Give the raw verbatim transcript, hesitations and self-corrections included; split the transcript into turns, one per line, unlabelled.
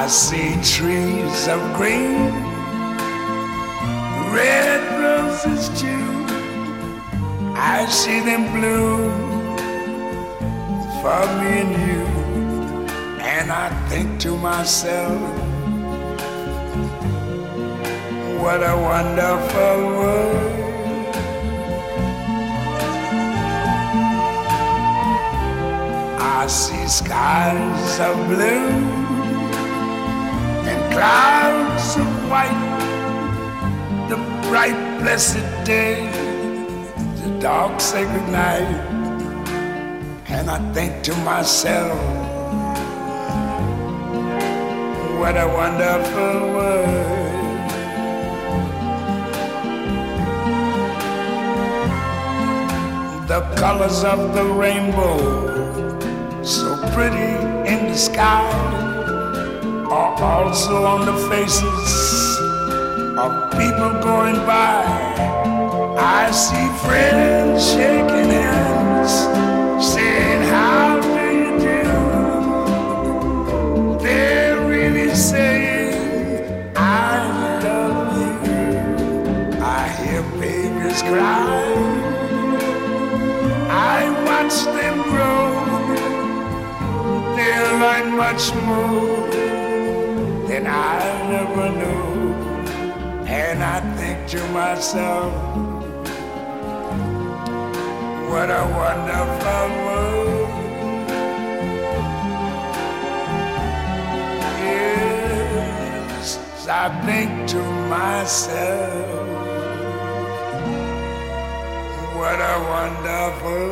I see trees of green, red roses too. I see them bloom for me and you. And I think to myself, what a wonderful world. I see skies of blue and clouds of white, the bright blessed day, the dark sacred night. And I think to myself, what a wonderful world. The colors of the rainbow, so pretty in the sky, are also on the faces of people going by. I see friends shaking hands, saying, how do you do? They're really saying, I love you. I hear babies cry, I watch them grow. They'll learn much more than I never knew. And I think to myself, what a wonderful world. Yes, I think to myself, what a wonderful